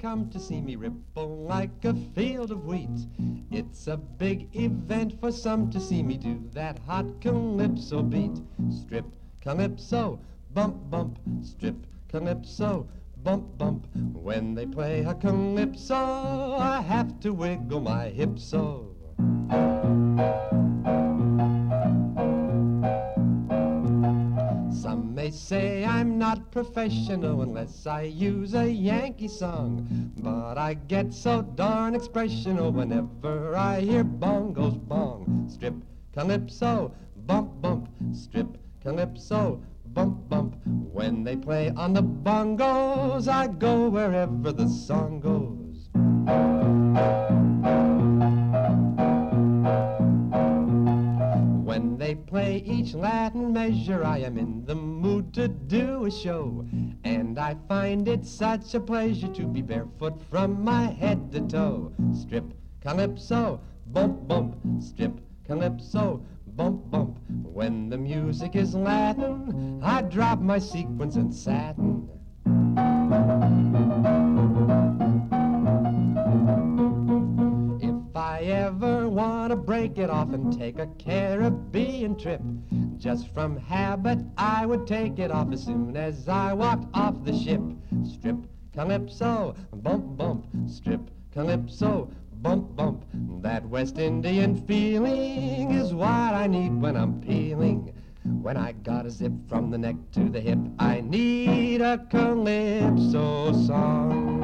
come to see me ripple like a field of wheat. It's a big event for some to see me do that hot calypso beat. Strip, calypso, bump, bump, strip, calypso, bump, bump. When they play a calypso, I have to wiggle my hips so. Some may say I'm not professional unless I use a Yankee song, but I get so darn expressional whenever I hear bongos bong. Strip, calypso, bump, bump, strip, calypso, bump, bump. When they play on the bongos, I go wherever the song goes. When they play each Latin measure, I am in the mood to do a show. And I find it such a pleasure to be barefoot from my head to toe. Strip, calypso, bump, bump, strip, calypso, bump, bump. When the music is Latin, I drop my sequins and satin. If I ever want to break it off and take a Caribbean trip, just from habit I would take it off as soon as I walked off the ship. Strip, calypso, bump, bump, strip, calypso, bump, bump. That West Indian feeling is what I need when I'm peeling. When I got a zip from the neck to the hip, I need a calypso song.